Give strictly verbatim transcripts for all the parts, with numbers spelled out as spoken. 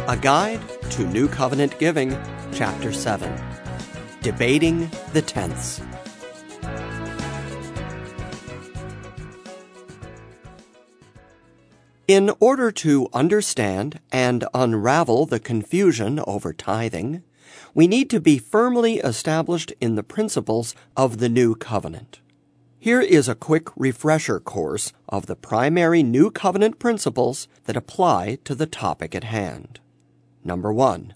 A Guide to New Covenant Giving, Chapter seven, Debating the Tenths. In order to understand and unravel the confusion over tithing, we need to be firmly established in the principles of the New Covenant. Here is a quick refresher course of the primary New Covenant principles that apply to the topic at hand. Number one,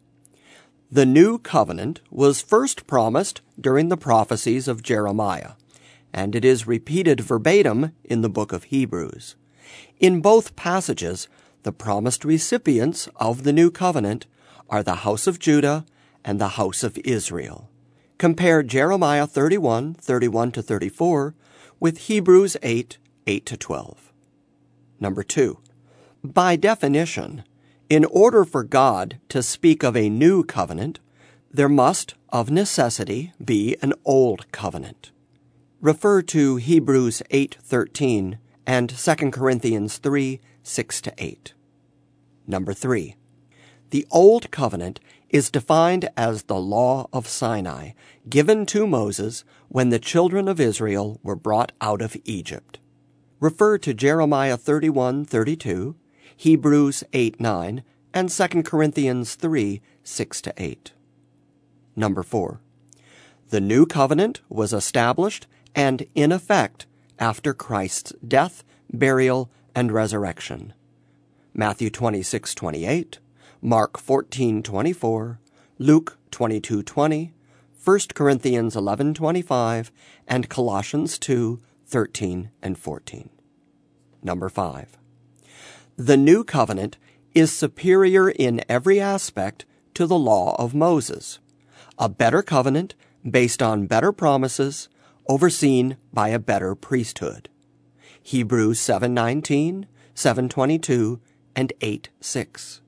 the New Covenant was first promised during the prophecies of Jeremiah, and it is repeated verbatim in the book of Hebrews. In both passages, the promised recipients of the New Covenant are the house of Judah and the house of Israel. Compare Jeremiah thirty-one, thirty-one to thirty-four with Hebrews eight, eight to twelve. Number two, by definition, in order for God to speak of a new covenant, there must, of necessity, be an old covenant. Refer to Hebrews eight thirteen and Second Corinthians three, six to eight. Number three, the Old Covenant is defined as the law of Sinai, given to Moses when the children of Israel were brought out of Egypt. Refer to Jeremiah thirty-one, thirty-two, Hebrews eight, nine, and Second Corinthians three, six to eight. Number four, the New Covenant was established and in effect after Christ's death, burial, and resurrection. Matthew twenty-six, twenty-eight, Mark fourteen, twenty-four, Luke twenty-two, twenty, First Corinthians eleven, twenty-five, and Colossians two, thirteen and fourteen. Number five, the New Covenant is superior in every aspect to the law of Moses, a better covenant based on better promises, overseen by a better priesthood. Hebrews seven nineteen, seven twenty-two, and eight six.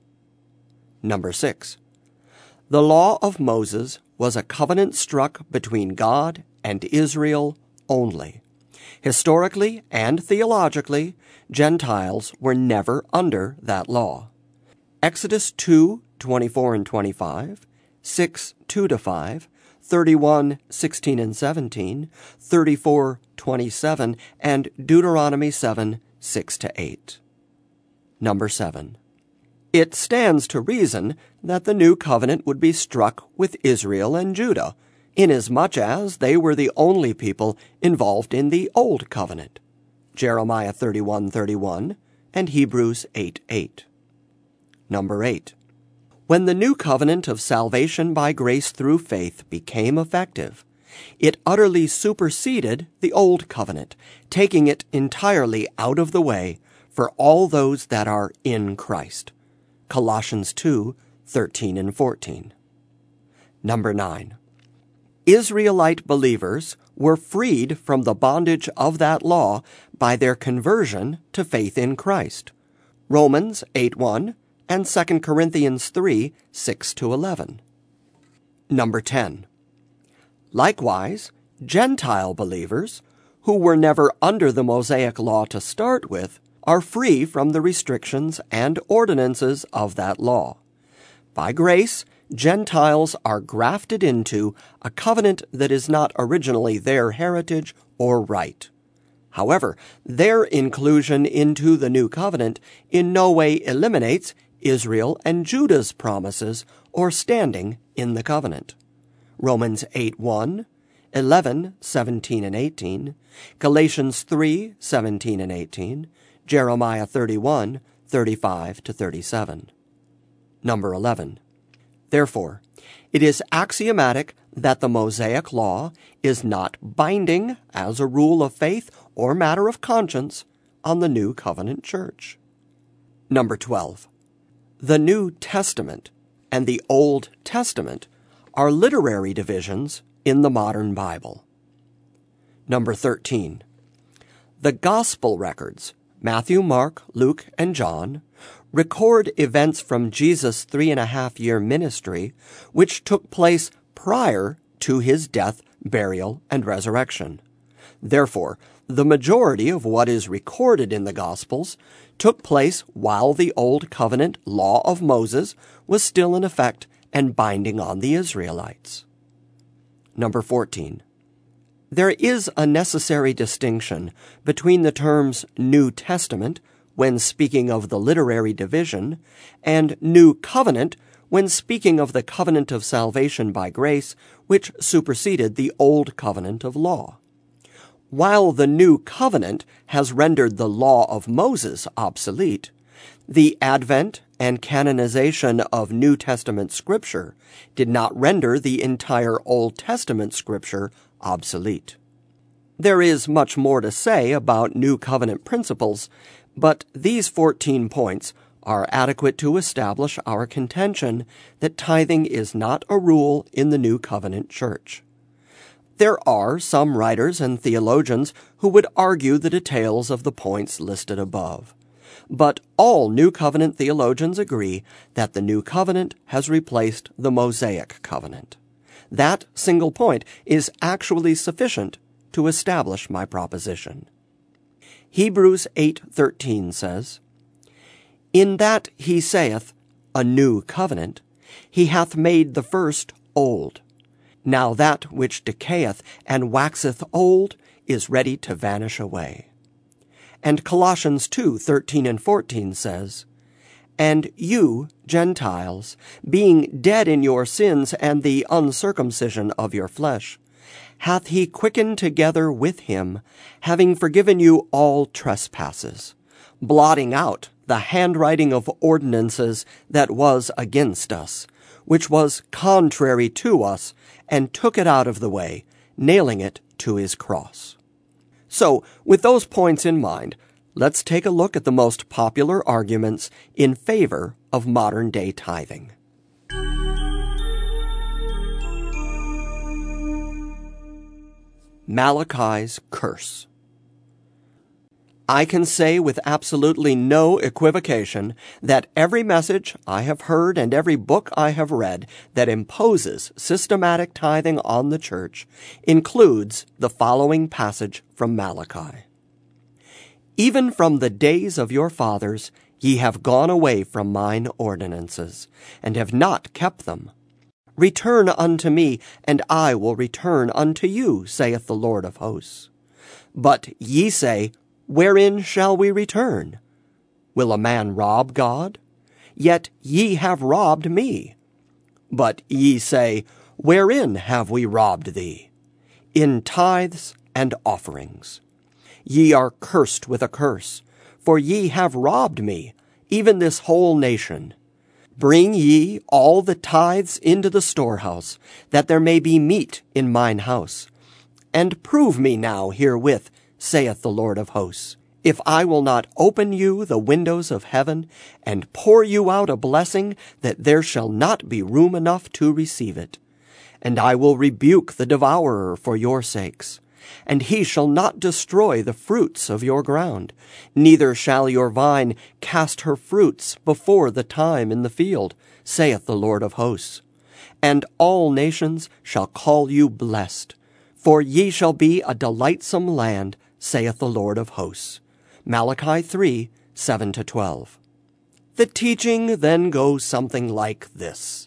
Number six, the law of Moses was a covenant struck between God and Israel only. Historically and theologically, Gentiles were never under that law. Exodus two, twenty-four and twenty-five, six, two to five, thirty-one, sixteen and seventeen, thirty-four, twenty-seven, and Deuteronomy seven, six to eight. Number seven, it stands to reason that the new covenant would be struck with Israel and Judah, inasmuch as they were the only people involved in the Old Covenant. Jeremiah thirty-one, thirty-one, and Hebrews eight, eight. Number eight, when the new covenant of salvation by grace through faith became effective, it utterly superseded the old covenant, taking it entirely out of the way for all those that are in Christ. Colossians two, thirteen and fourteen. Number nine, Israelite believers were freed from the bondage of that law by their conversion to faith in Christ. Romans eight, one and Second Corinthians three, six to eleven. Number ten, likewise, Gentile believers, who were never under the Mosaic law to start with, are free from the restrictions and ordinances of that law. By grace, Gentiles are grafted into a covenant that is not originally their heritage or right. However, their inclusion into the new covenant in no way eliminates Israel and Judah's promises or standing in the covenant. Romans eight, one, eleven, seventeen and eighteen, Galatians three, seventeen and eighteen, Jeremiah thirty-one, thirty-five to thirty-seven. Number eleven, therefore, it is axiomatic that the Mosaic law is not binding as a rule of faith or matter of conscience on the New Covenant Church. Number twelve, the New Testament and the Old Testament are literary divisions in the modern Bible. Number thirteen, the Gospel records, Matthew, Mark, Luke, and John, record events from Jesus' three and a half year ministry, which took place prior to his death, burial, and resurrection. Therefore, the majority of what is recorded in the Gospels took place while the Old Covenant law of Moses was still in effect and binding on the Israelites. Number fourteen. There is a necessary distinction between the terms New Testament, when speaking of the literary division, and New Covenant, when speaking of the covenant of salvation by grace, which superseded the Old Covenant of law. While the New Covenant has rendered the law of Moses obsolete, the advent and canonization of New Testament Scripture did not render the entire Old Testament Scripture obsolete. There is much more to say about New Covenant principles, but these fourteen points are adequate to establish our contention that tithing is not a rule in the New Covenant Church. There are some writers and theologians who would argue the details of the points listed above. But all New Covenant theologians agree that the New Covenant has replaced the Mosaic Covenant. That single point is actually sufficient to establish my proposition. Hebrews eight thirteen says, "In that he saith, a new covenant, he hath made the first old. Now that which decayeth and waxeth old is ready to vanish away." And Colossians two thirteen and fourteen says, "And you, Gentiles, being dead in your sins and the uncircumcision of your flesh, hath he quickened together with him, having forgiven you all trespasses, blotting out the handwriting of ordinances that was against us, which was contrary to us, and took it out of the way, nailing it to his cross." So, with those points in mind, let's take a look at the most popular arguments in favor of modern-day tithing. Malachi's curse. I can say with absolutely no equivocation that every message I have heard and every book I have read that imposes systematic tithing on the church includes the following passage from Malachi. "Even from the days of your fathers ye have gone away from mine ordinances, and have not kept them. Return unto me, and I will return unto you, saith the Lord of hosts. But ye say, Wherein shall we return? Will a man rob God? Yet ye have robbed me. But ye say, Wherein have we robbed thee? In tithes and offerings. Ye are cursed with a curse, for ye have robbed me, even this whole nation. Bring ye all the tithes into the storehouse, that there may be meat in mine house. And prove me now herewith, saith the Lord of hosts, if I will not open you the windows of heaven, and pour you out a blessing, that there shall not be room enough to receive it. And I will rebuke the devourer for your sakes, and he shall not destroy the fruits of your ground, neither shall your vine cast her fruits before the time in the field, saith the Lord of hosts. And all nations shall call you blessed, for ye shall be a delightsome land, saith the Lord of hosts." Malachi three, seven to twelve. The teaching then goes something like this.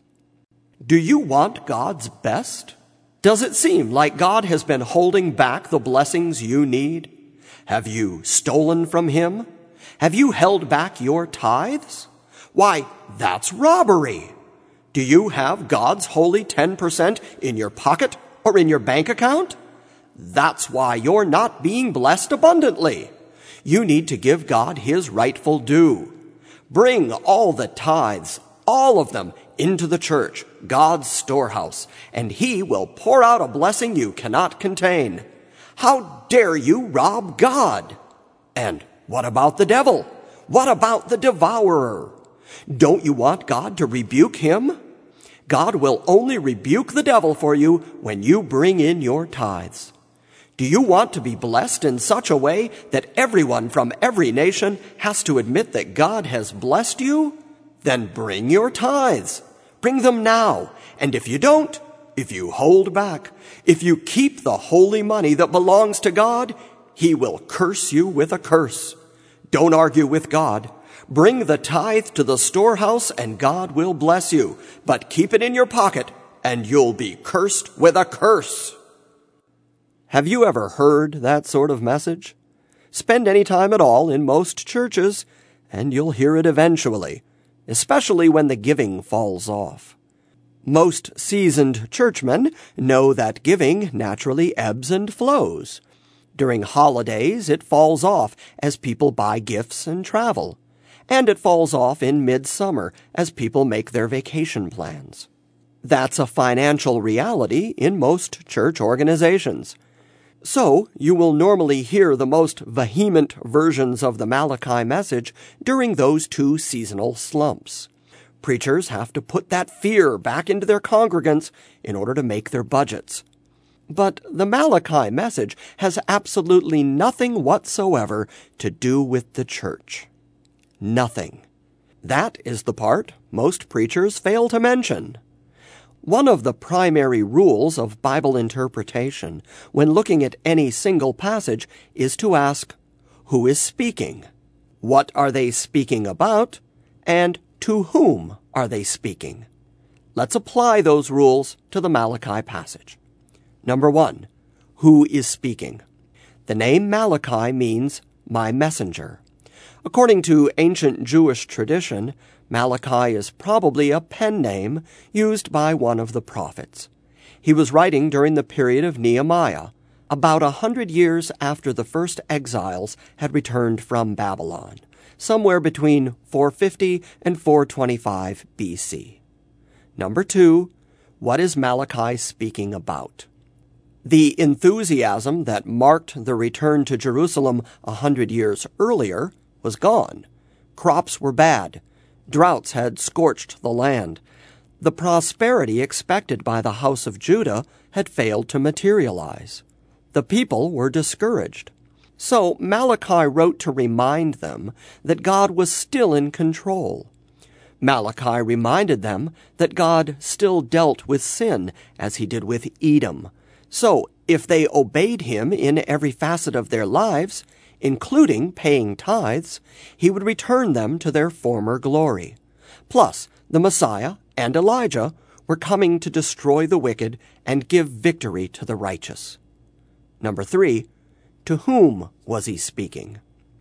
Do you want God's best? Does it seem like God has been holding back the blessings you need? Have you stolen from him? Have you held back your tithes? Why, that's robbery. Do you have God's holy ten percent in your pocket or in your bank account? That's why you're not being blessed abundantly. You need to give God his rightful due. Bring all the tithes, all of them, into the church, God's storehouse, and he will pour out a blessing you cannot contain. How dare you rob God? And what about the devil? What about the devourer? Don't you want God to rebuke him? God will only rebuke the devil for you when you bring in your tithes. Do you want to be blessed in such a way that everyone from every nation has to admit that God has blessed you? Then bring your tithes. Bring them now. And if you don't, if you hold back, if you keep the holy money that belongs to God, he will curse you with a curse. Don't argue with God. Bring the tithe to the storehouse and God will bless you, but keep it in your pocket and you'll be cursed with a curse. Have you ever heard that sort of message? Spend any time at all in most churches and you'll hear it eventually, especially when the giving falls off. Most seasoned churchmen know that giving naturally ebbs and flows. During holidays, it falls off as people buy gifts and travel. And it falls off in midsummer as people make their vacation plans. That's a financial reality in most church organizations. So, you will normally hear the most vehement versions of the Malachi message during those two seasonal slumps. Preachers have to put that fear back into their congregants in order to make their budgets. But the Malachi message has absolutely nothing whatsoever to do with the church. Nothing. That is the part most preachers fail to mention. One of the primary rules of Bible interpretation when looking at any single passage is to ask, who is speaking? What are they speaking about? And to whom are they speaking? Let's apply those rules to the Malachi passage. Number one, who is speaking? The name Malachi means my messenger. According to ancient Jewish tradition, Malachi is probably a pen name used by one of the prophets. He was writing during the period of Nehemiah, about a hundred years after the first exiles had returned from Babylon, somewhere between four fifty and four twenty-five B C. Number two, what is Malachi speaking about? The enthusiasm that marked the return to Jerusalem a hundred years earlier was gone. Crops were bad. Droughts had scorched the land. The prosperity expected by the house of Judah had failed to materialize. The people were discouraged. So Malachi wrote to remind them that God was still in control. Malachi reminded them that God still dealt with sin as he did with Edom. So if they obeyed him in every facet of their lives, including paying tithes, he would return them to their former glory. Plus, the Messiah and Elijah were coming to destroy the wicked and give victory to the righteous. Number three, to whom was he speaking?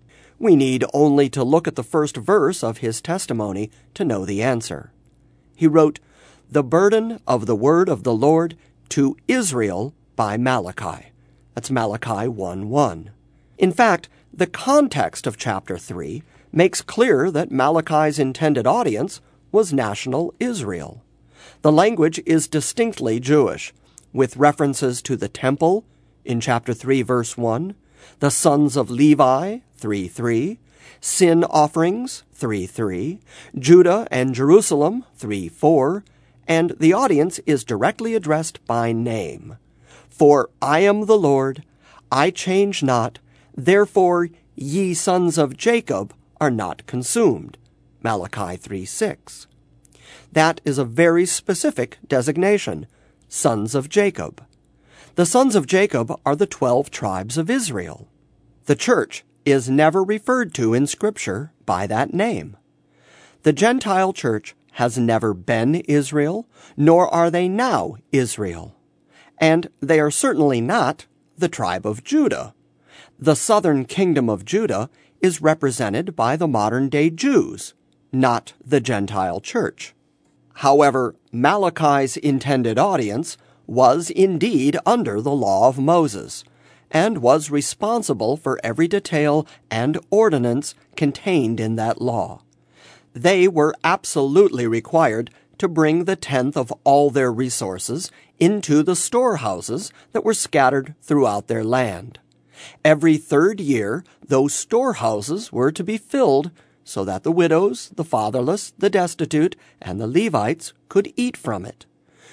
We need only to look at the first verse of his testimony to know the answer. He wrote, "The burden of the word of the Lord to Israel by Malachi." That's Malachi one one. In fact, the context of chapter three makes clear that Malachi's intended audience was national Israel. The language is distinctly Jewish, with references to the temple in chapter three, verse one, the sons of Levi, three three, sin offerings, three three, Judah and Jerusalem, three four, and the audience is directly addressed by name. For I am the Lord, I change not, therefore ye sons of Jacob are not consumed. Malachi three six. That is a very specific designation, sons of Jacob. The sons of Jacob are the twelve tribes of Israel. The church is never referred to in Scripture by that name. The Gentile church has never been Israel, nor are they now Israel. And they are certainly not the tribe of Judah. The southern kingdom of Judah is represented by the modern-day Jews, not the Gentile church. However, Malachi's intended audience was indeed under the law of Moses, and was responsible for every detail and ordinance contained in that law. They were absolutely required to bring the tenth of all their resources into the storehouses that were scattered throughout their land. Every third year, those storehouses were to be filled so that the widows, the fatherless, the destitute, and the Levites could eat from it.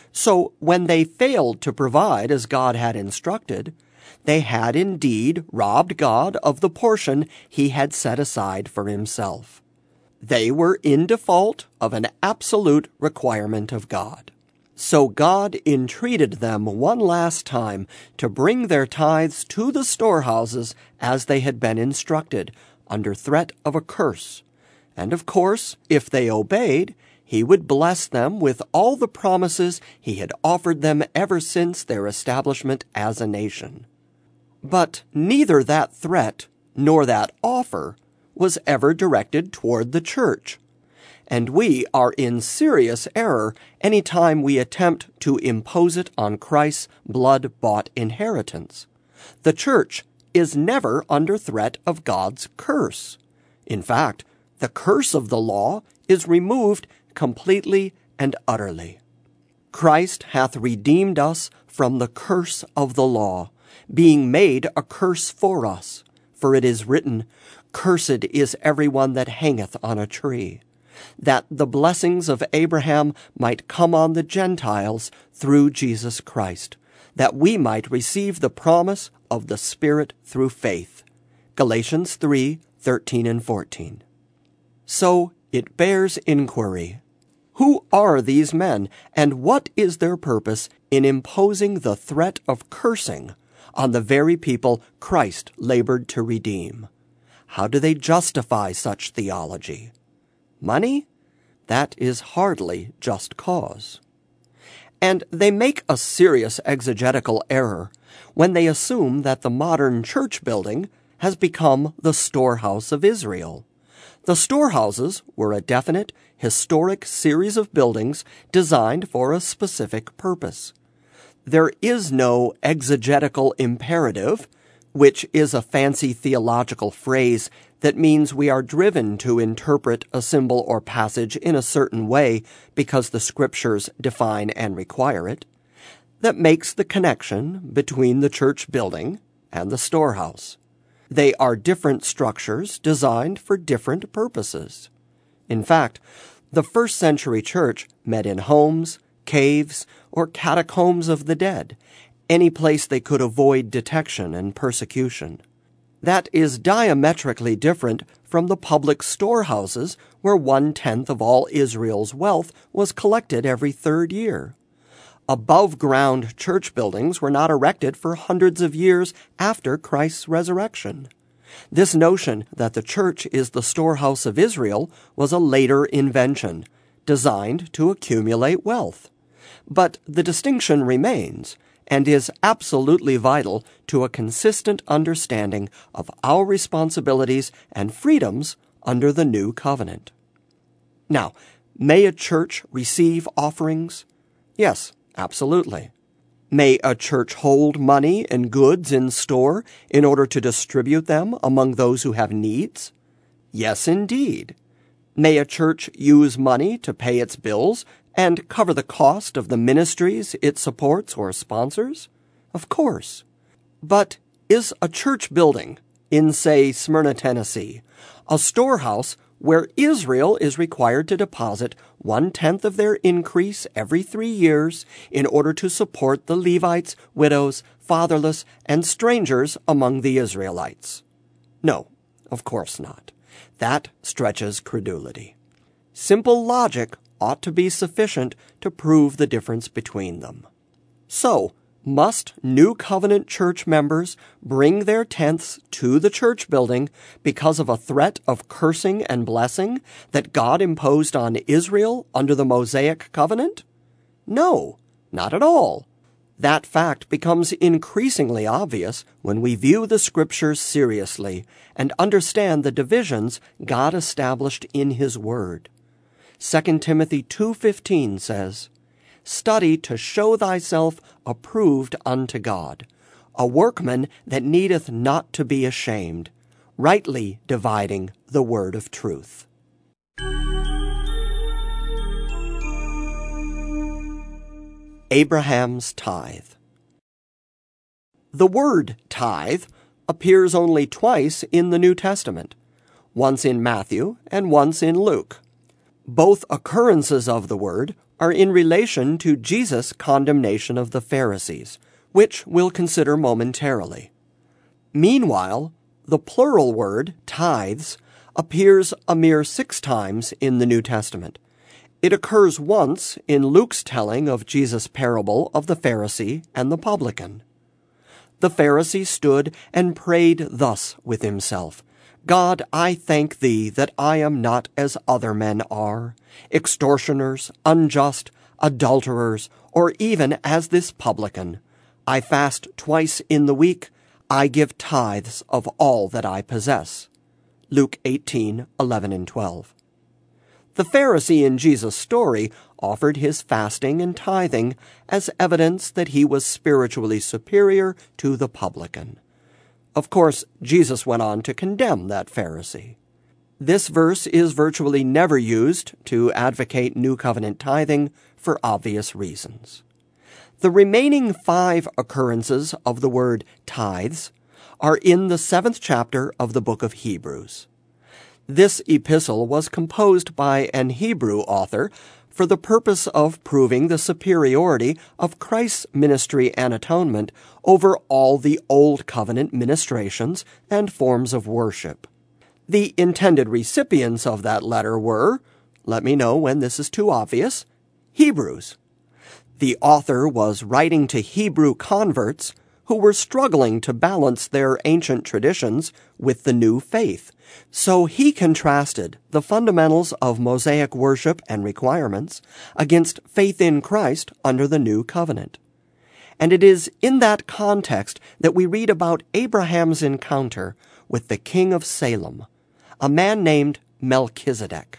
So when they failed to provide as God had instructed, they had indeed robbed God of the portion he had set aside for himself. They were in default of an absolute requirement of God. So God entreated them one last time to bring their tithes to the storehouses as they had been instructed, under threat of a curse. And of course, if they obeyed, he would bless them with all the promises he had offered them ever since their establishment as a nation. But neither that threat nor that offer was ever directed toward the church. And we are in serious error any time we attempt to impose it on Christ's blood-bought inheritance. The church is never under threat of God's curse. In fact, the curse of the law is removed completely and utterly. Christ hath redeemed us from the curse of the law, being made a curse for us. For it is written, Cursed is every one that hangeth on a tree, that the blessings of Abraham might come on the Gentiles through Jesus Christ, that we might receive the promise of the Spirit through faith. Galatians three, thirteen and fourteen. So it bears inquiry. Who are these men, and what is their purpose in imposing the threat of cursing on the very people Christ labored to redeem? How do they justify such theology? Money? That is hardly just cause. And they make a serious exegetical error when they assume that the modern church building has become the storehouse of Israel. The storehouses were a definite, historic series of buildings designed for a specific purpose. There is no exegetical imperative, which is a fancy theological phrase that means we are driven to interpret a symbol or passage in a certain way because the scriptures define and require it, that makes the connection between the church building and the storehouse. They are different structures designed for different purposes. In fact, the first century church met in homes, caves, or catacombs of the dead, any place they could avoid detection and persecution. That is diametrically different from the public storehouses where one-tenth of all Israel's wealth was collected every third year. Above-ground church buildings were not erected for hundreds of years after Christ's resurrection. This notion that the church is the storehouse of Israel was a later invention, designed to accumulate wealth. But the distinction remains, and is absolutely vital to a consistent understanding of our responsibilities and freedoms under the new covenant. Now, may a church receive offerings? Yes, absolutely. May a church hold money and goods in store in order to distribute them among those who have needs? Yes, indeed. May a church use money to pay its bills and cover the cost of the ministries it supports or sponsors? Of course. But is a church building in, say, Smyrna, Tennessee, a storehouse where Israel is required to deposit one-tenth of their increase every three years in order to support the Levites, widows, fatherless, and strangers among the Israelites? No, of course not. That stretches credulity. Simple logic ought to be sufficient to prove the difference between them. So, must New Covenant church members bring their tenths to the church building because of a threat of cursing and blessing that God imposed on Israel under the Mosaic covenant? No, not at all. That fact becomes increasingly obvious when we view the Scriptures seriously and understand the divisions God established in His Word. Second Timothy two fifteen says, Study to show thyself approved unto God, a workman that needeth not to be ashamed, rightly dividing the word of truth. Abraham's tithe. The word tithe appears only twice in the New Testament, once in Matthew and once in Luke. Both occurrences of the word are in relation to Jesus' condemnation of the Pharisees, which we'll consider momentarily. Meanwhile, the plural word, tithes, appears a mere six times in the New Testament, It occurs once in Luke's telling of Jesus' parable of the Pharisee and the publican. The Pharisee stood and prayed thus with himself, God, I thank thee that I am not as other men are, extortioners, unjust, adulterers, or even as this publican. I fast twice in the week. I give tithes of all that I possess. Luke eighteen, eleven and twelve. The Pharisee in Jesus' story offered his fasting and tithing as evidence that he was spiritually superior to the publican. Of course, Jesus went on to condemn that Pharisee. This verse is virtually never used to advocate New Covenant tithing for obvious reasons. The remaining five occurrences of the word tithes are in the seventh chapter of the book of Hebrews. This epistle was composed by an Hebrew author for the purpose of proving the superiority of Christ's ministry and atonement over all the Old Covenant ministrations and forms of worship. The intended recipients of that letter were, let me know when this is too obvious, Hebrews. The author was writing to Hebrew converts who were struggling to balance their ancient traditions with the new faith. So he contrasted the fundamentals of Mosaic worship and requirements against faith in Christ under the new covenant. And it is in that context that we read about Abraham's encounter with the king of Salem, a man named Melchizedek.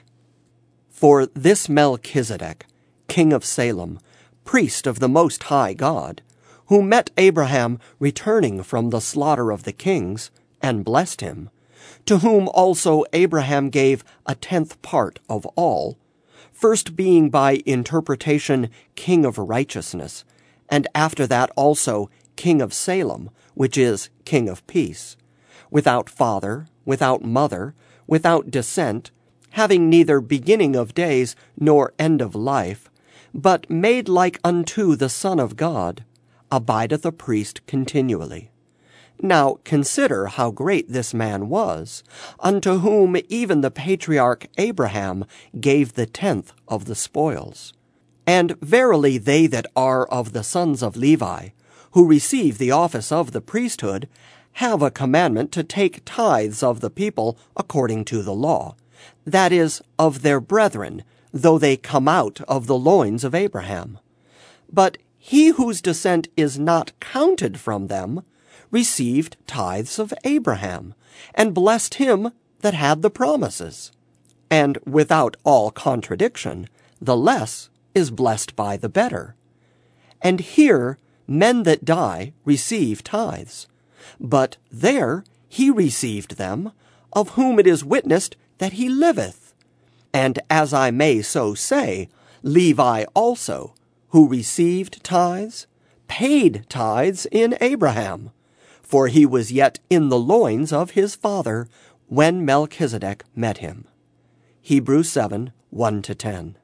For this Melchizedek, king of Salem, priest of the Most High God, who met Abraham returning from the slaughter of the kings, and blessed him, to whom also Abraham gave a tenth part of all, first being by interpretation king of righteousness, and after that also king of Salem, which is king of peace, without father, without mother, without descent, having neither beginning of days nor end of life, but made like unto the Son of God, abideth a priest continually. Now consider how great this man was, unto whom even the patriarch Abraham gave the tenth of the spoils. And verily they that are of the sons of Levi, who receive the office of the priesthood, have a commandment to take tithes of the people according to the law, that is, of their brethren, though they come out of the loins of Abraham. But he whose descent is not counted from them received tithes of Abraham, and blessed him that had the promises. And without all contradiction, the less is blessed by the better. And here men that die receive tithes, but there he received them, of whom it is witnessed that he liveth. And as I may so say, Levi also, who received tithes, paid tithes in Abraham, for he was yet in the loins of his father when Melchizedek met him. Hebrews seven, one to ten.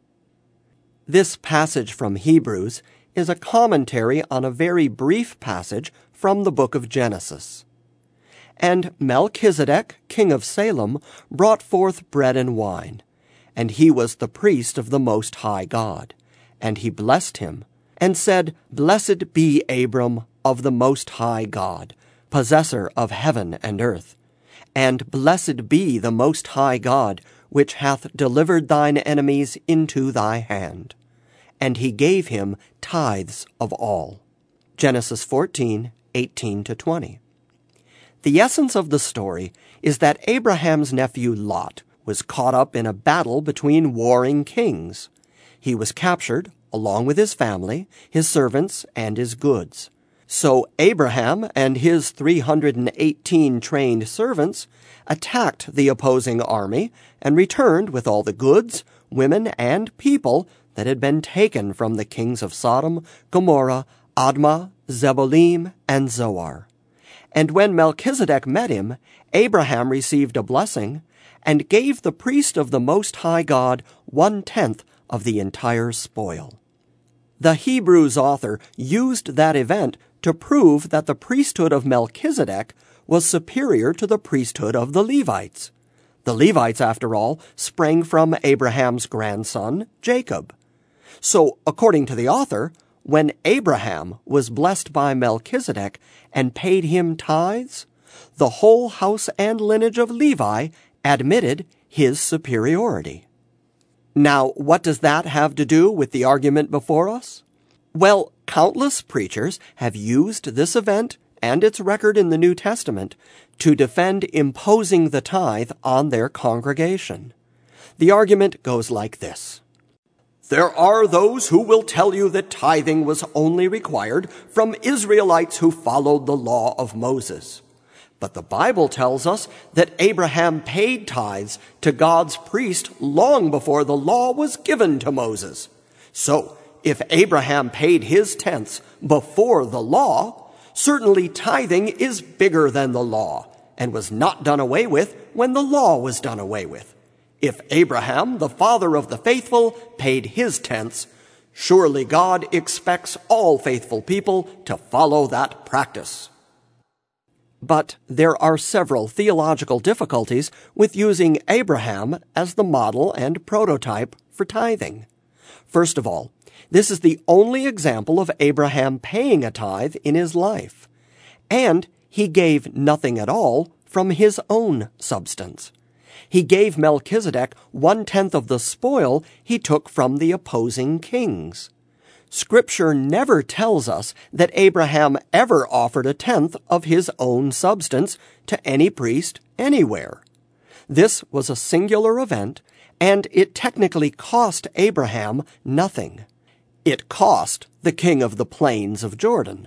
This passage from Hebrews is a commentary on a very brief passage from the book of Genesis. And Melchizedek, king of Salem, brought forth bread and wine, and he was the priest of the Most High God. And he blessed him, and said, Blessed be Abram of the Most High God, possessor of heaven and earth. And blessed be the Most High God, which hath delivered thine enemies into thy hand. And he gave him tithes of all. Genesis fourteen, eighteen to twenty. The essence of the story is that Abraham's nephew Lot was caught up in a battle between warring kings. He was captured, along with his family, his servants, and his goods. So Abraham and his three hundred eighteen trained servants attacked the opposing army and returned with all the goods, women, and people that had been taken from the kings of Sodom, Gomorrah, Admah, Zebolim, and Zoar. And when Melchizedek met him, Abraham received a blessing and gave the priest of the Most High God one-tenth of the entire spoil. The Hebrews author used that event to prove that the priesthood of Melchizedek was superior to the priesthood of the Levites. The Levites, after all, sprang from Abraham's grandson, Jacob. So, according to the author, when Abraham was blessed by Melchizedek and paid him tithes, the whole house and lineage of Levi admitted his superiority. Now, what does that have to do with the argument before us? Well, countless preachers have used this event and its record in the New Testament to defend imposing the tithe on their congregation. The argument goes like this. There are those who will tell you that tithing was only required from Israelites who followed the law of Moses. But the Bible tells us that Abraham paid tithes to God's priest long before the law was given to Moses. So, if Abraham paid his tenths before the law, certainly tithing is bigger than the law and was not done away with when the law was done away with. If Abraham, the father of the faithful, paid his tenths, surely God expects all faithful people to follow that practice. But there are several theological difficulties with using Abraham as the model and prototype for tithing. First of all, this is the only example of Abraham paying a tithe in his life, and he gave nothing at all from his own substance. He gave Melchizedek one-tenth of the spoil he took from the opposing kings. Scripture never tells us that Abraham ever offered a tenth of his own substance to any priest anywhere. This was a singular event, and it technically cost Abraham nothing. It cost the king of the plains of Jordan.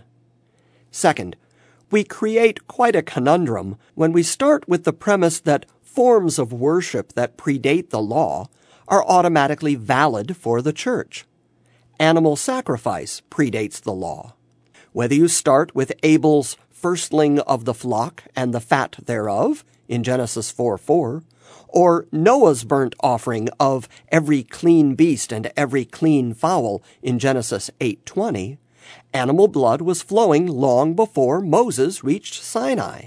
Second, we create quite a conundrum when we start with the premise that forms of worship that predate the law are automatically valid for the church. Animal sacrifice predates the law. Whether you start with Abel's firstling of the flock and the fat thereof in Genesis four four, or Noah's burnt offering of every clean beast and every clean fowl in Genesis eight twenty, animal blood was flowing long before Moses reached Sinai.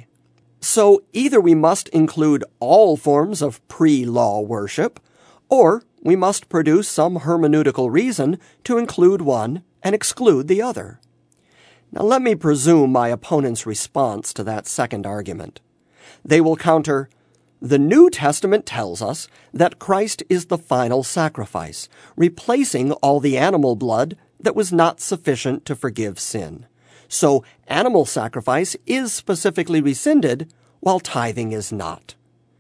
So either we must include all forms of pre-law worship, or we must produce some hermeneutical reason to include one and exclude the other. Now let me presume my opponent's response to that second argument. They will counter, the New Testament tells us that Christ is the final sacrifice, replacing all the animal blood that was not sufficient to forgive sin. So animal sacrifice is specifically rescinded, while tithing is not.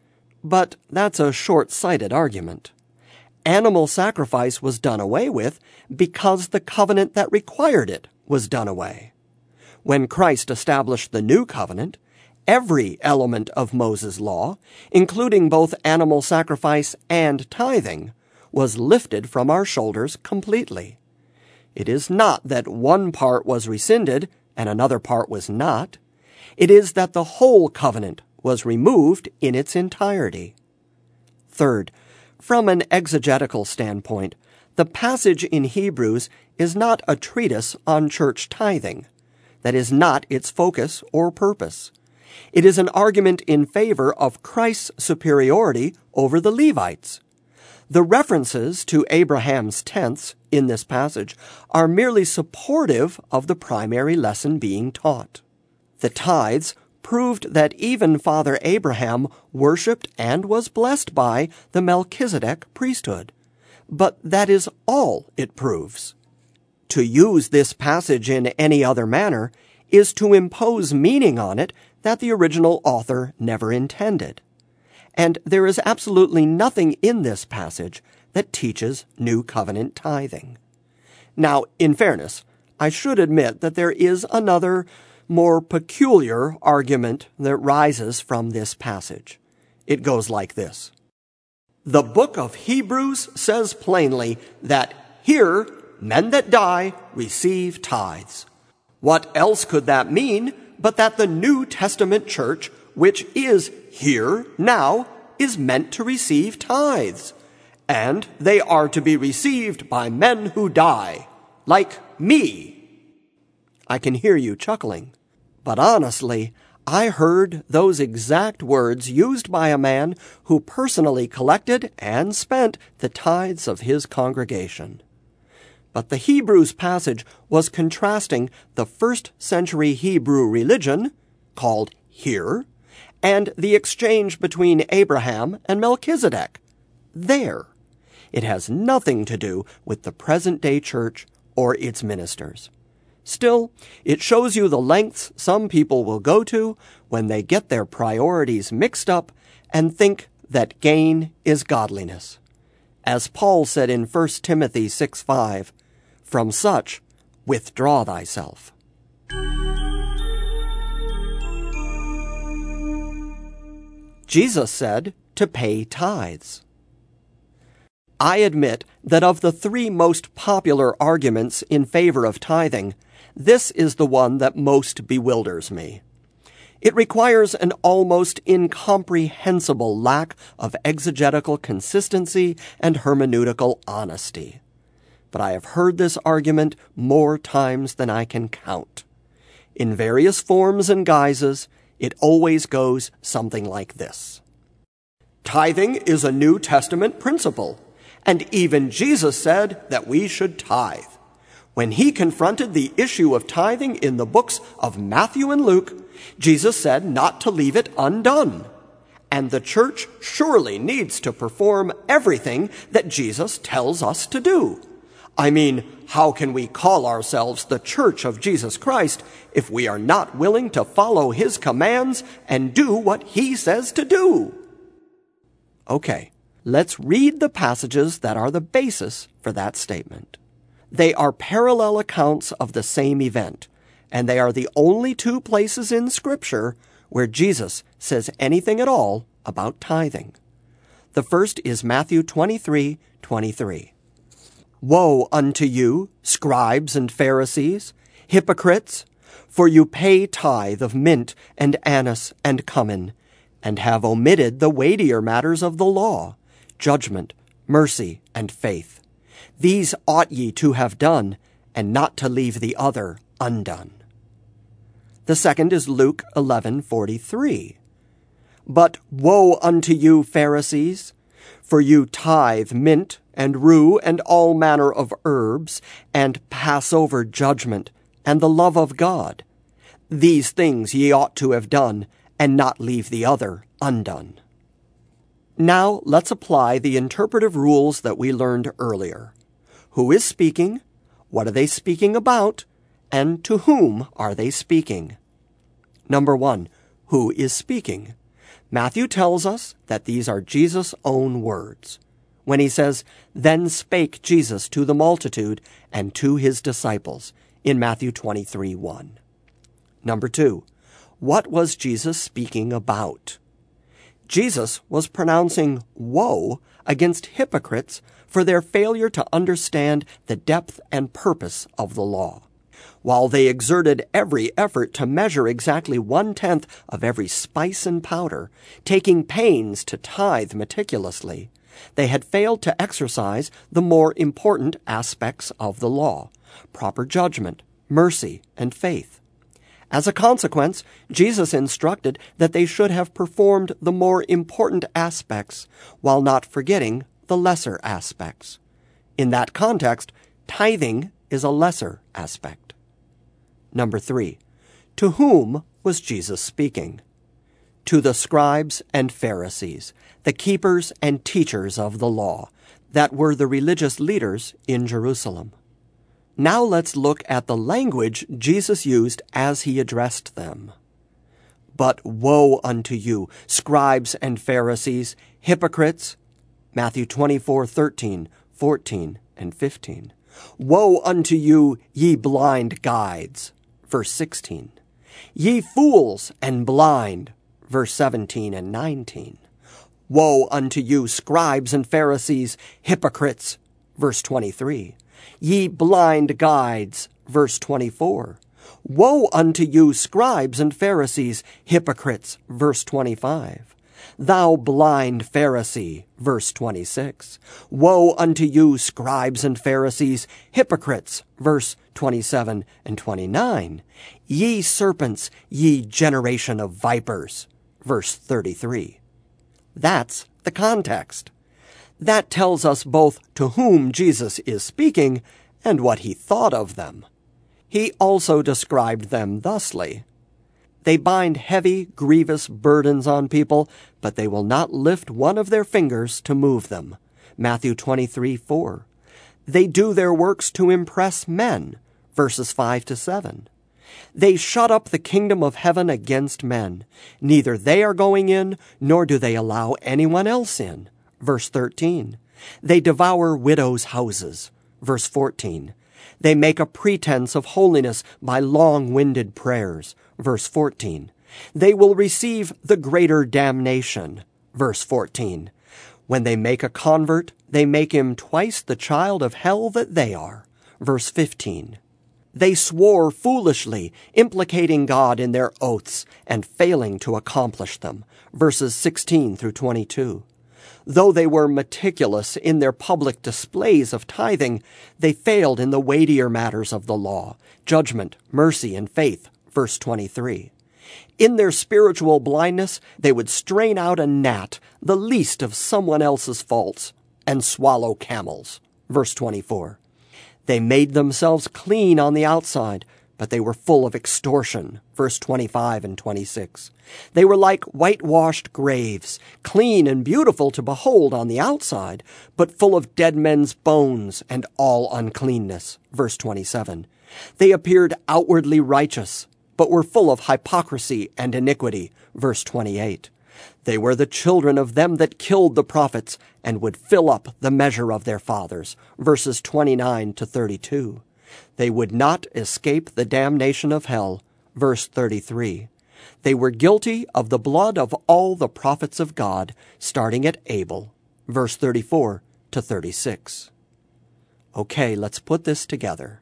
But that's a short-sighted argument. Animal sacrifice was done away with because the covenant that required it was done away. When Christ established the new covenant, every element of Moses' law, including both animal sacrifice and tithing, was lifted from our shoulders completely. It is not that one part was rescinded and another part was not. It is that the whole covenant was removed in its entirety. Third, from an exegetical standpoint, the passage in Hebrews is not a treatise on church tithing. That is not its focus or purpose. It is an argument in favor of Christ's superiority over the Levites. The references to Abraham's tenths in this passage are merely supportive of the primary lesson being taught. The tithes proved that even Father Abraham worshipped and was blessed by the Melchizedek priesthood. But that is all it proves. To use this passage in any other manner is to impose meaning on it that the original author never intended. And there is absolutely nothing in this passage that teaches New Covenant tithing. Now, in fairness, I should admit that there is another, more peculiar argument that rises from this passage. It goes like this. The book of Hebrews says plainly that here men that die receive tithes. What else could that mean but that the New Testament church, which is here now, is meant to receive tithes, and they are to be received by men who die, like me. I can hear you chuckling, but honestly, I heard those exact words used by a man who personally collected and spent the tithes of his congregation. But the Hebrews passage was contrasting the first century Hebrew religion, called here, and the exchange between Abraham and Melchizedek, there. It has nothing to do with the present-day church or its ministers. Still, it shows you the lengths some people will go to when they get their priorities mixed up and think that gain is godliness. As Paul said in First Timothy six five, "From such, withdraw thyself." Jesus said to pay tithes. I admit that of the three most popular arguments in favor of tithing, this is the one that most bewilders me. It requires an almost incomprehensible lack of exegetical consistency and hermeneutical honesty. But I have heard this argument more times than I can count. In various forms and guises, it always goes something like this. Tithing is a New Testament principle, and even Jesus said that we should tithe. When he confronted the issue of tithing in the books of Matthew and Luke, Jesus said not to leave it undone. And the church surely needs to perform everything that Jesus tells us to do. I mean, how can we call ourselves the Church of Jesus Christ if we are not willing to follow his commands and do what he says to do? Okay, let's read the passages that are the basis for that statement. They are parallel accounts of the same event, and they are the only two places in Scripture where Jesus says anything at all about tithing. The first is Matthew twenty-three twenty-three. Woe unto you, scribes and Pharisees, hypocrites, for you pay tithe of mint and anise and cumin, and have omitted the weightier matters of the law, judgment, mercy, and faith. These ought ye to have done, and not to leave the other undone. The second is Luke eleven forty-three. But woe unto you, Pharisees, for you tithe mint and rue and all manner of herbs, and pass over judgment and the love of God. These things ye ought to have done, and not leave the other undone. Now let's apply the interpretive rules that we learned earlier. Who is speaking? What are they speaking about? And to whom are they speaking? Number one, who is speaking? Matthew tells us that these are Jesus' own words. When he says, "Then spake Jesus to the multitude and to his disciples," in Matthew twenty-three one. Number two, what was Jesus speaking about? Jesus was pronouncing woe against hypocrites for their failure to understand the depth and purpose of the law. While they exerted every effort to measure exactly one-tenth of every spice and powder, taking pains to tithe meticulously, they had failed to exercise the more important aspects of the law, proper judgment, mercy, and faith. As a consequence, Jesus instructed that they should have performed the more important aspects while not forgetting the lesser aspects. In that context, tithing is a lesser aspect. Number three, to whom was Jesus speaking? To the scribes and Pharisees, the keepers and teachers of the law, that were the religious leaders in Jerusalem. Now let's look at the language Jesus used as he addressed them. But woe unto you, scribes and Pharisees, hypocrites, Matthew twenty-four thirteen, fourteen, and fifteen. Woe unto you, ye blind guides, verse sixteen. Ye fools and blind, verse seventeen and nineteen. Woe unto you, scribes and Pharisees, hypocrites, verse twenty-three. Ye blind guides, verse twenty-four. Woe unto you, scribes and Pharisees, hypocrites, verse twenty-five. Thou blind Pharisee, verse twenty-six. Woe unto you, scribes and Pharisees, hypocrites, verse twenty-seven and twenty-nine. Ye serpents, ye generation of vipers, verse thirty-three. That's the context. That tells us both to whom Jesus is speaking and what he thought of them. He also described them thusly. They bind heavy, grievous burdens on people, but they will not lift one of their fingers to move them. Matthew twenty-three, four. They do their works to impress men. Verses five to seven. They shut up the kingdom of heaven against men. Neither they are going in, nor do they allow anyone else in. Verse thirteen. They devour widows' houses. Verse fourteen. They make a pretense of holiness by long-winded prayers. Verse fourteen. They will receive the greater damnation. Verse fourteen. When they make a convert, they make him twice the child of hell that they are. Verse fifteen. They swore foolishly, implicating God in their oaths and failing to accomplish them. Verses sixteen through twenty-two. Though they were meticulous in their public displays of tithing, they failed in the weightier matters of the law, judgment, mercy, and faith. Verse twenty-three. In their spiritual blindness, they would strain out a gnat, the least of someone else's faults, and swallow camels. Verse twenty-four. They made themselves clean on the outside, but they were full of extortion. Verse twenty-five and twenty-six. They were like whitewashed graves, clean and beautiful to behold on the outside, but full of dead men's bones and all uncleanness. Verse twenty-seven. They appeared outwardly righteous, but were full of hypocrisy and iniquity. Verse twenty-eight. They were the children of them that killed the prophets, and would fill up the measure of their fathers. Verses twenty-nine to thirty-two. They would not escape the damnation of hell. Verse thirty-three. They were guilty of the blood of all the prophets of God, starting at Abel. Verse thirty-four to thirty-six. Okay, let's put this together.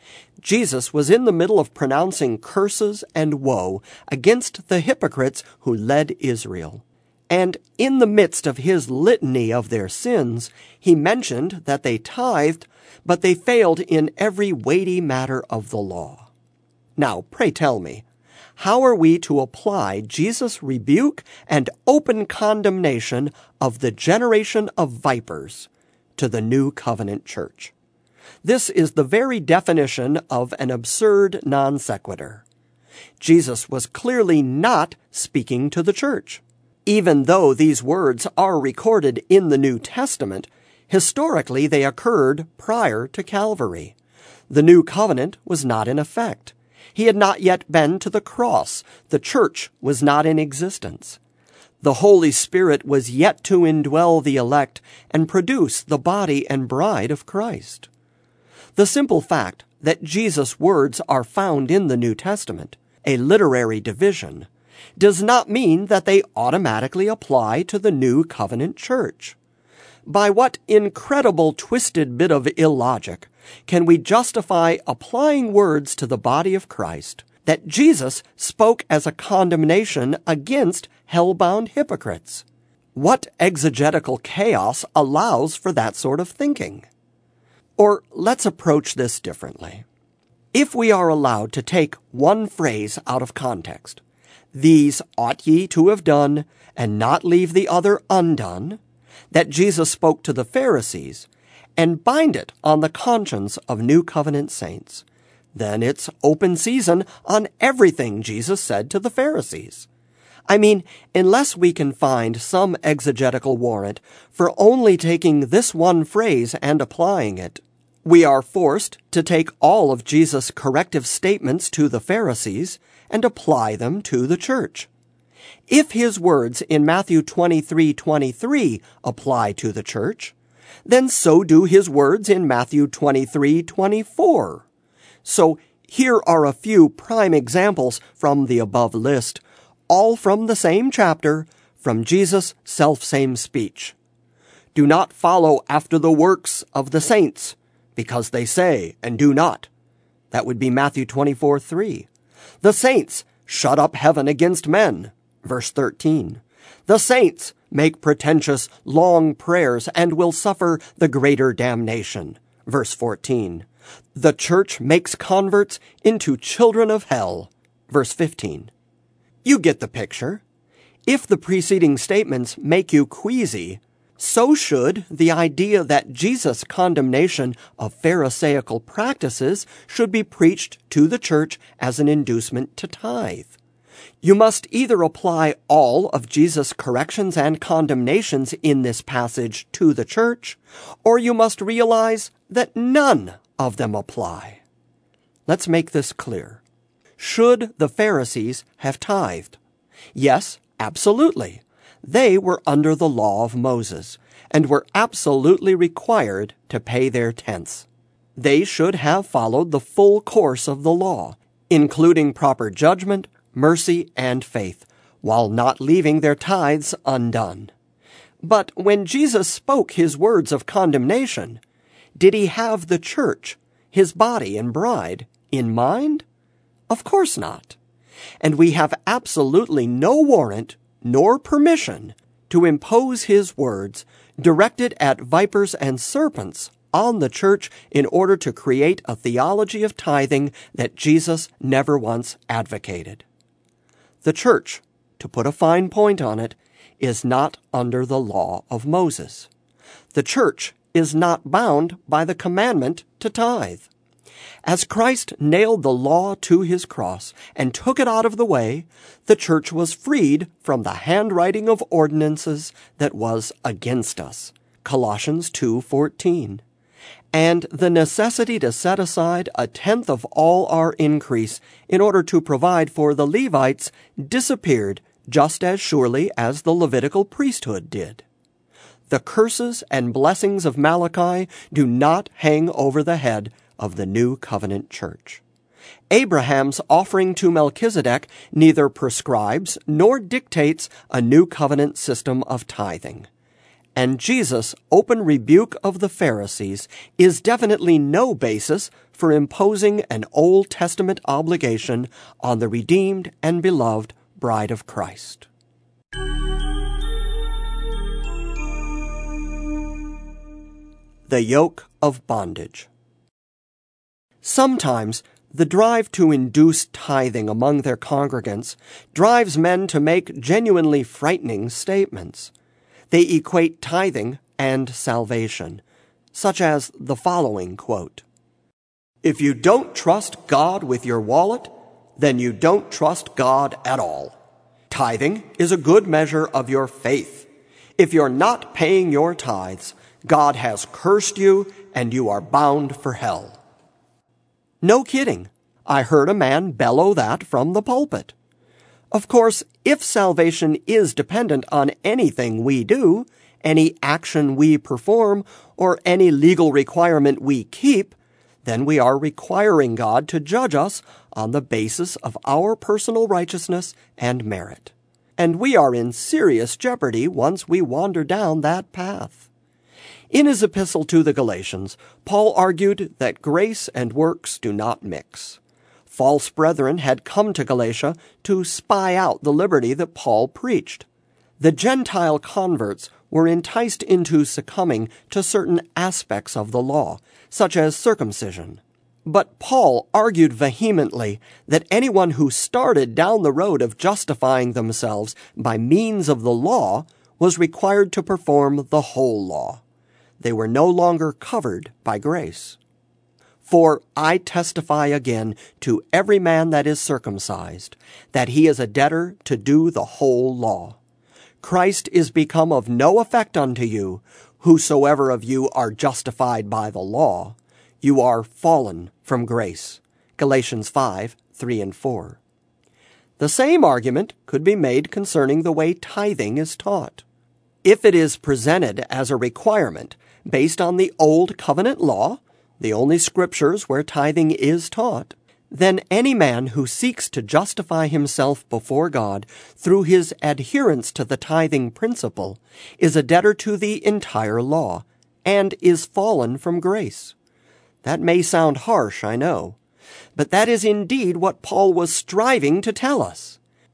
Jesus was in the middle of pronouncing curses and woe against the hypocrites who led Israel. And in the midst of his litany of their sins, he mentioned that they tithed, but they failed in every weighty matter of the law. Now, pray tell me, how are we to apply Jesus' rebuke and open condemnation of the generation of vipers to the New Covenant Church? This is the very definition of an absurd non sequitur. Jesus was clearly not speaking to the church. Even though these words are recorded in the New Testament, historically they occurred prior to Calvary. The New Covenant was not in effect. He had not yet been to the cross. The church was not in existence. The Holy Spirit was yet to indwell the elect and produce the body and bride of Christ. The simple fact that Jesus' words are found in the New Testament, a literary division, does not mean that they automatically apply to the New Covenant Church. By what incredible twisted bit of illogic can we justify applying words to the body of Christ that Jesus spoke as a condemnation against hell-bound hypocrites? What exegetical chaos allows for that sort of thinking? Or let's approach this differently. If we are allowed to take one phrase out of context, these ought ye to have done, and not leave the other undone, that Jesus spoke to the Pharisees, and bind it on the conscience of New Covenant saints, then it's open season on everything Jesus said to the Pharisees. I mean, unless we can find some exegetical warrant for only taking this one phrase and applying it, we are forced to take all of Jesus' corrective statements to the Pharisees and apply them to the church. If his words in Matthew twenty-three twenty-three apply to the church, then so do his words in Matthew twenty-three twenty-four. So here are a few prime examples from the above list, all from the same chapter, from Jesus' self-same speech. Do not follow after the works of the saints, because they say and do not. That would be Matthew twenty-four three. The saints shut up heaven against men. Verse thirteen. The saints make pretentious, long prayers and will suffer the greater damnation. Verse fourteen. The church makes converts into children of hell. Verse fifteen. You get the picture. If the preceding statements make you queasy, so should the idea that Jesus' condemnation of Pharisaical practices should be preached to the church as an inducement to tithe. You must either apply all of Jesus' corrections and condemnations in this passage to the church, or you must realize that none of them apply. Let's make this clear. Should the Pharisees have tithed? Yes, absolutely. They were under the law of Moses and were absolutely required to pay their tenths. They should have followed the full course of the law, including proper judgment, mercy, and faith, while not leaving their tithes undone. But when Jesus spoke his words of condemnation, did he have the church, his body and bride, in mind? Of course not. And we have absolutely no warrant nor permission to impose his words directed at vipers and serpents on the church in order to create a theology of tithing that Jesus never once advocated. The church, to put a fine point on it, is not under the law of Moses. The church is not bound by the commandment to tithe. As Christ nailed the law to his cross and took it out of the way, the church was freed from the handwriting of ordinances that was against us. Colossians two fourteen. And the necessity to set aside a tenth of all our increase in order to provide for the Levites disappeared just as surely as the Levitical priesthood did. The curses and blessings of Malachi do not hang over the head of the new covenant church. Abraham's offering to Melchizedek neither prescribes nor dictates a new covenant system of tithing. And Jesus' open rebuke of the Pharisees is definitely no basis for imposing an Old Testament obligation on the redeemed and beloved bride of Christ. The yoke of bondage. Sometimes the drive to induce tithing among their congregants drives men to make genuinely frightening statements. They equate tithing and salvation, such as the following quote: "If you don't trust God with your wallet, then you don't trust God at all. Tithing is a good measure of your faith. If you're not paying your tithes, God has cursed you and you are bound for hell." No kidding. I heard a man bellow that from the pulpit. Of course, if salvation is dependent on anything we do, any action we perform, or any legal requirement we keep, then we are requiring God to judge us on the basis of our personal righteousness and merit. And we are in serious jeopardy once we wander down that path. In his epistle to the Galatians, Paul argued that grace and works do not mix. False brethren had come to Galatia to spy out the liberty that Paul preached. The Gentile converts were enticed into succumbing to certain aspects of the law, such as circumcision. But Paul argued vehemently that anyone who started down the road of justifying themselves by means of the law was required to perform the whole law. They were no longer covered by grace. "For I testify again to every man that is circumcised, that he is a debtor to do the whole law. Christ is become of no effect unto you, whosoever of you are justified by the law. You are fallen from grace." Galatians five, three and four. The same argument could be made concerning the way tithing is taught. If it is presented as a requirement based on the Old Covenant law, the only scriptures where tithing is taught, then any man who seeks to justify himself before God through his adherence to the tithing principle is a debtor to the entire law and is fallen from grace. That may sound harsh, I know, but that is indeed what Paul was striving to tell us.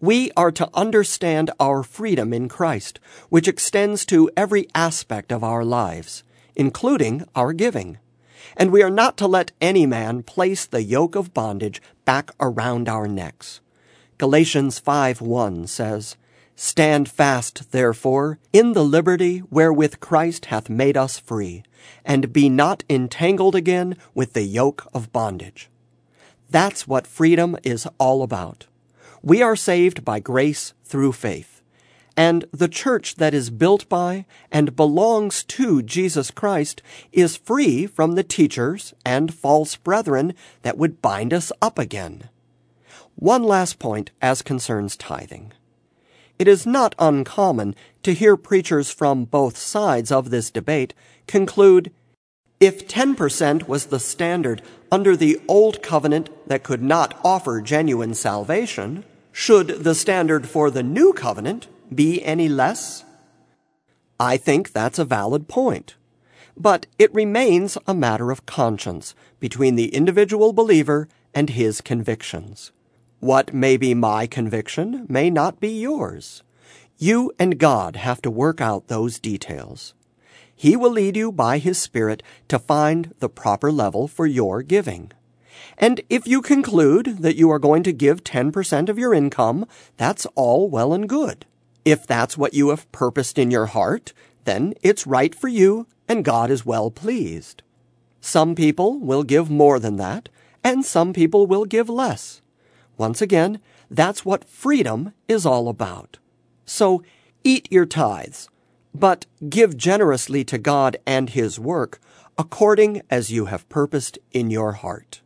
We are to understand our freedom in Christ, which extends to every aspect of our lives, including our giving. And we are not to let any man place the yoke of bondage back around our necks. Galatians five one says, "Stand fast, therefore, in the liberty wherewith Christ hath made us free, and be not entangled again with the yoke of bondage." That's what freedom is all about. We are saved by grace through faith. And the church that is built by and belongs to Jesus Christ is free from the teachers and false brethren that would bind us up again. One last point as concerns tithing. It is not uncommon to hear preachers from both sides of this debate conclude, if ten percent was the standard under the old covenant that could not offer genuine salvation, should the standard for the new covenant be any less? I think that's a valid point. But it remains a matter of conscience between the individual believer and his convictions. What may be my conviction may not be yours. You and God have to work out those details. He will lead you by His Spirit to find the proper level for your giving. And if you conclude that you are going to give ten percent of your income, that's all well and good. If that's what you have purposed in your heart, then it's right for you and God is well pleased. Some people will give more than that, and some people will give less. Once again, that's what freedom is all about. So eat your tithes, but give generously to God and His work according as you have purposed in your heart.